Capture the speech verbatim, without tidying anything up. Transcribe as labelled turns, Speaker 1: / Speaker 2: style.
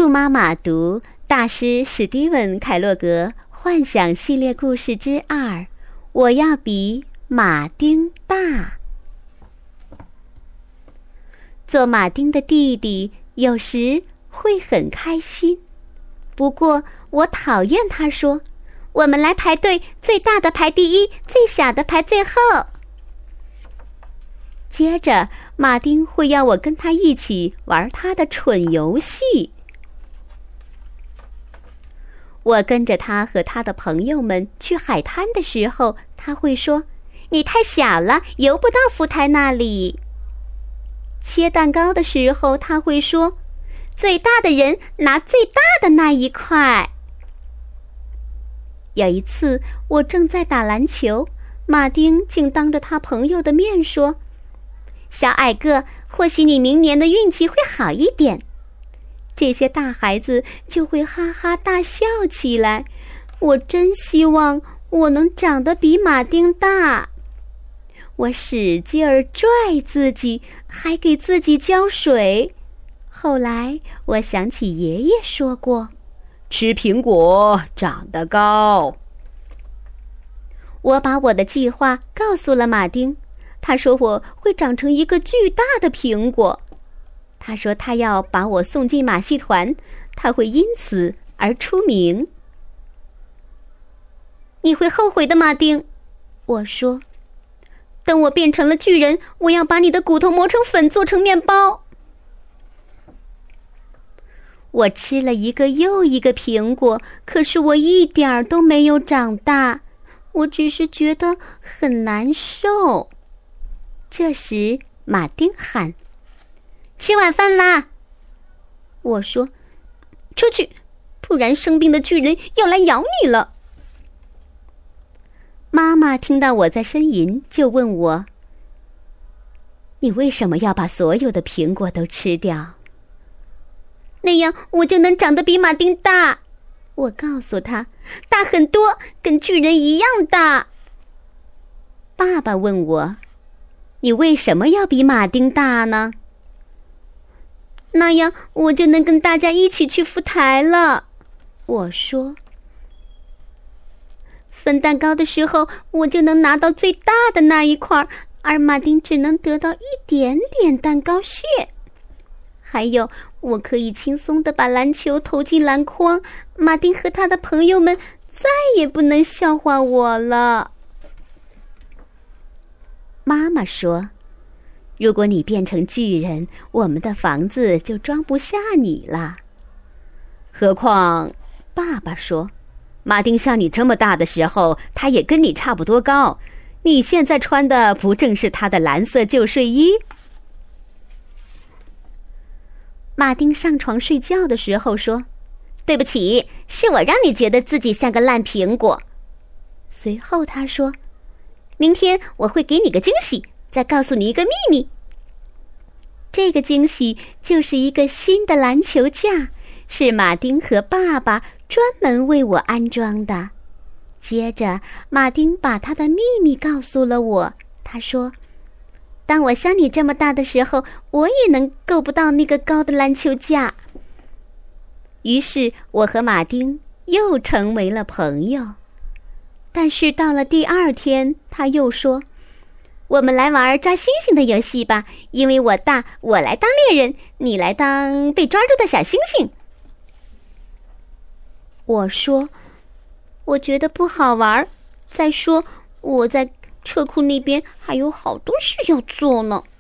Speaker 1: 兔妈妈读大师史蒂文·凯洛格幻想系列故事之二，我要比马丁大。做马丁的弟弟有时会很开心，不过我讨厌他说，我们来排队，最大的排第一，最小的排最后。接着马丁会要我跟他一起玩他的蠢游戏。我跟着他和他的朋友们去海滩的时候，他会说，你太小了，游不到浮台那里。切蛋糕的时候，他会说，最大的人拿最大的那一块。有一次我正在打篮球，马丁竟当着他朋友的面说，小矮个，或许你明年的运气会好一点。这些大孩子就会哈哈大笑起来。我真希望我能长得比马丁大。我使劲儿拽自己，还给自己浇水。后来我想起爷爷说过，吃苹果长得高。我把我的计划告诉了马丁，他说我会长成一个巨大的苹果。他说他要把我送进马戏团，他会因此而出名。你会后悔的，马丁，我说。等我变成了巨人，我要把你的骨头磨成粉，做成面包。我吃了一个又一个苹果，可是我一点儿都没有长大，我只是觉得很难受。这时马丁喊，吃晚饭啦！我说，出去，不然生病的巨人要来咬你了。妈妈听到我在呻吟，就问我，你为什么要把所有的苹果都吃掉？那样我就能长得比马丁大。我告诉他，大很多，跟巨人一样大。爸爸问我，你为什么要比马丁大呢？那样我就能跟大家一起去浮台了。我说，分蛋糕的时候，我就能拿到最大的那一块，而马丁只能得到一点点蛋糕屑。还有，我可以轻松地把篮球投进篮筐，马丁和他的朋友们再也不能笑话我了。妈妈说，如果你变成巨人，我们的房子就装不下你了。何况，爸爸说，马丁像你这么大的时候，他也跟你差不多高。你现在穿的不正是他的蓝色旧睡衣？马丁上床睡觉的时候说，对不起，是我让你觉得自己像个烂苹果。随后他说，明天我会给你个惊喜，再告诉你一个秘密。这个惊喜就是一个新的篮球架，是马丁和爸爸专门为我安装的。接着马丁把他的秘密告诉了我，他说，当我像你这么大的时候，我也能够不到那个高的篮球架。于是我和马丁又成为了朋友。但是到了第二天，他又说，我们来玩抓星星的游戏吧，因为我大，我来当猎人，你来当被抓住的小星星。我说，我觉得不好玩，再说我在车库那边还有好多事要做呢。